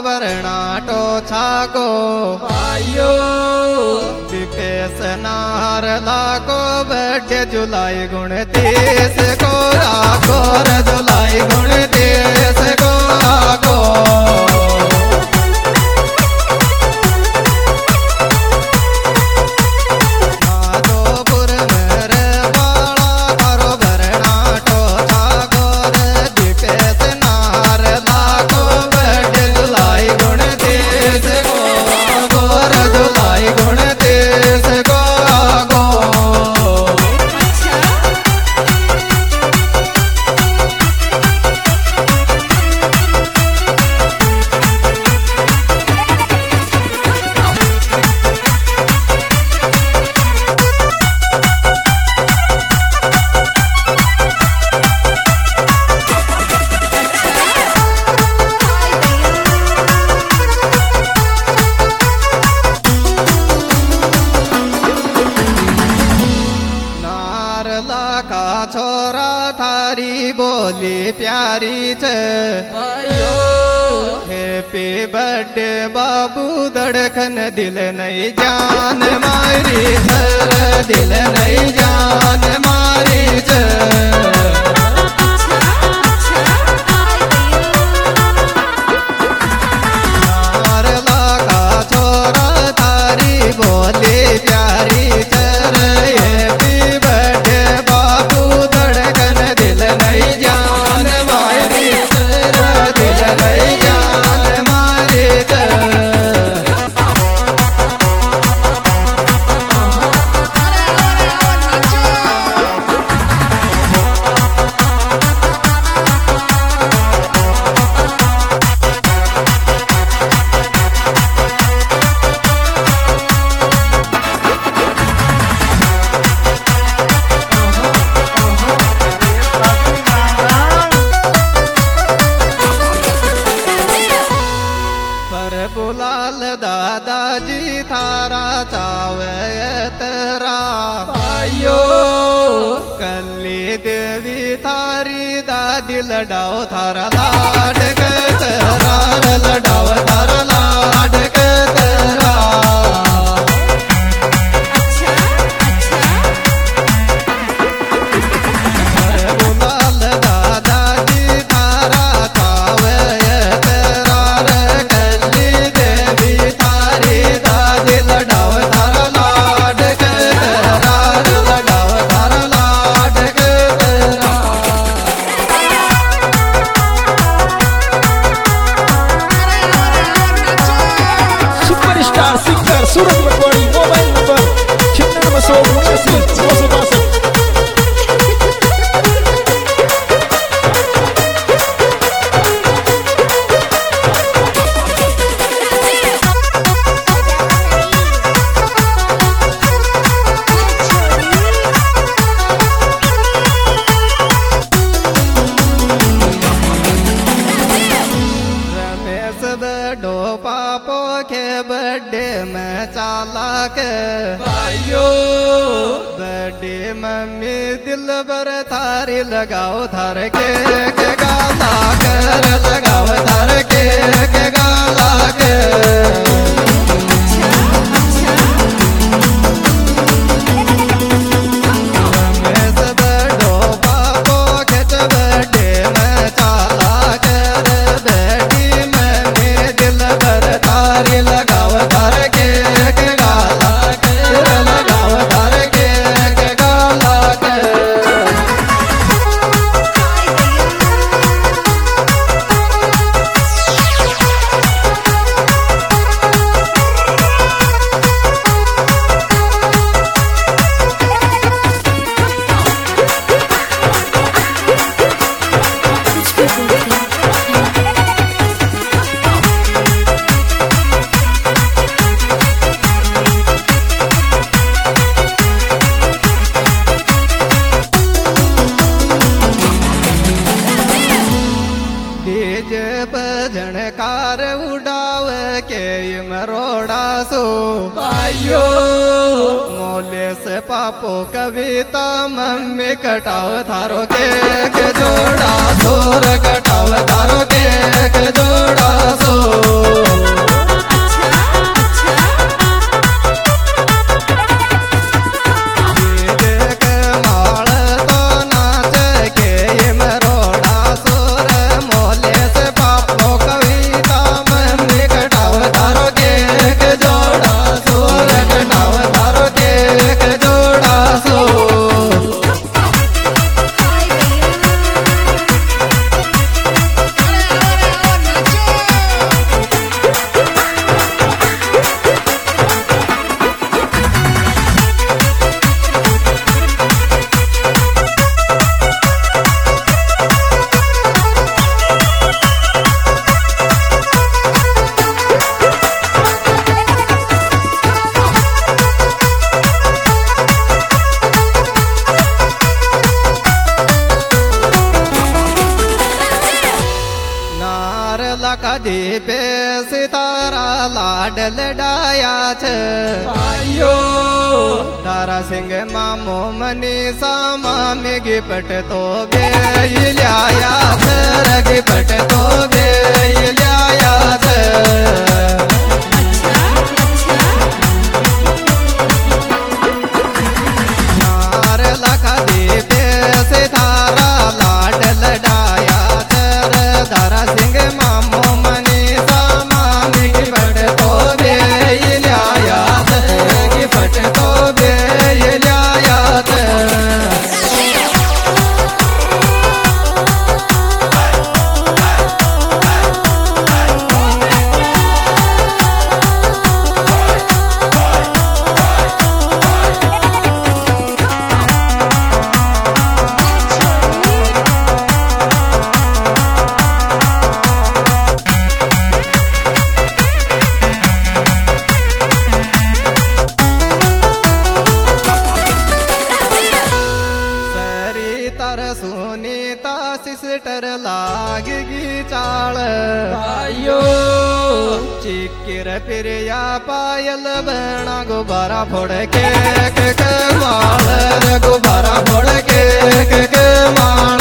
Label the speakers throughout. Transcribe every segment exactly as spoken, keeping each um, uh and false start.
Speaker 1: वर्णाटो छाको
Speaker 2: आयो
Speaker 1: विपेश नार लाको बड्डे जुलाई गुण तीस को आको रे जुलाई गुण तीस को आको छोरा थारी बोली प्यारी छे
Speaker 2: आयो
Speaker 1: हैप्पी बर्थडे बाबू धड़कन दिल नहीं जान मारी सर दिल नहीं जान मारी छे छोरा थारी बोली प्यारी चर हैप्पी बर्थडे बाबू धड़कन दिल नहीं जान मारी चर दिल नहीं जान मारी चर बुलाल दादाजी थारा चावे तेरा
Speaker 2: आयो
Speaker 1: कल्ली देवी थारी दादी लडाओ थारा लाड के तेरा लडाओ थारा लाड के तेरा बुलाल दादाजी थारा चावे तेरा
Speaker 2: सूरज बरवाड़ी मोबाइल नंबर छियानवे सौ उनासी दो सौ बासठ।
Speaker 1: पापो के बर्थडे में चालाक
Speaker 2: आयो
Speaker 1: बर्थडे मम्मी दिल बर थारी लगाओ थार के, के गाला कर लगाओ थार के, के गाला कर झणकार उड़ाव के मरोड़ा सो
Speaker 2: आयो
Speaker 1: मोले से पापो कविता मम्मी कटाव थारो के, के जोड़ा सोर कटाव थारो के, के जोड़ा सो सितारा लाडल डाया छ
Speaker 2: आयो
Speaker 1: तारा सिंह मामो मनी सामा में गिपट तो गे लिया गिपट तो गे लिया नार लखा दीपे सितारा लाडल डाया चर तारा सिंह मामो मनी सामा में गिपट तो गे लिया गिपट तो गे लिया सुनीता सिस्टर लागगी चाल
Speaker 2: आयो
Speaker 1: चिक्किर पिरिया पायल बना गुब्बारा फोड़ के के के माल गुब्बारा फोड़ के के के माल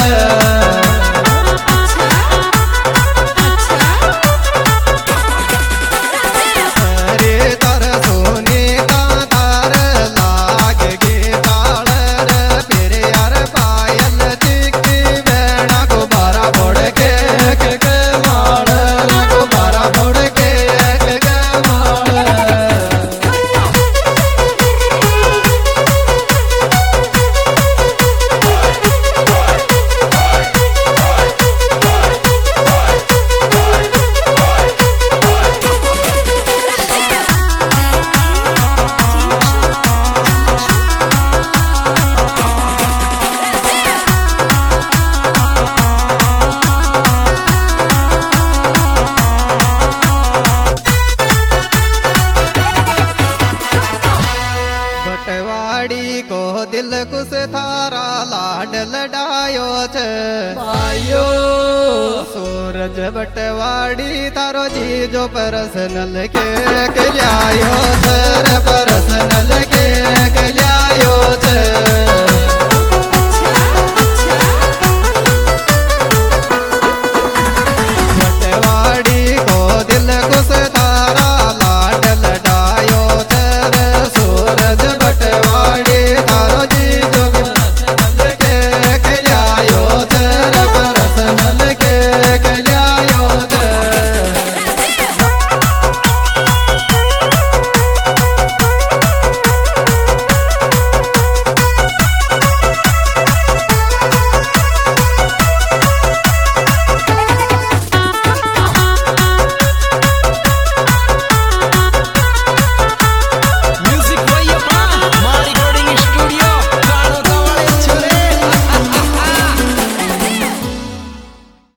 Speaker 1: को दिल कुछ थारा लाडल डायो छ
Speaker 2: आयो
Speaker 1: सूरज बटवाड़ी तारो जी जो परसनल के के लियायो सर परसनल के के लियायो छ